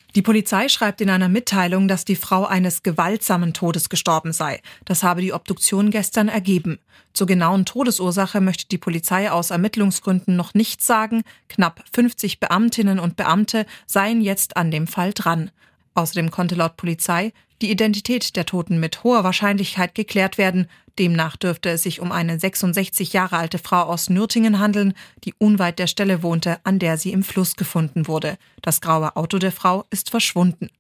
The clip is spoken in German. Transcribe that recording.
Die Polizei schreibt in einer Mitteilung, dass die Frau eines gewaltsamen Todes gestorben sei. Das habe die Obduktion gestern ergeben. Zur genauen Todesursache möchte die Polizei aus Ermittlungsgründen noch nichts sagen. Knapp 50 Beamtinnen und Beamte seien jetzt an dem Fall dran. Außerdem konnte laut Polizei die Identität der Toten mit hoher Wahrscheinlichkeit geklärt werden. Demnach dürfte es sich um eine 66 Jahre alte Frau aus Nürtingen handeln, die unweit der Stelle wohnte, an der sie im Fluss gefunden wurde. Das graue Auto der Frau ist verschwunden.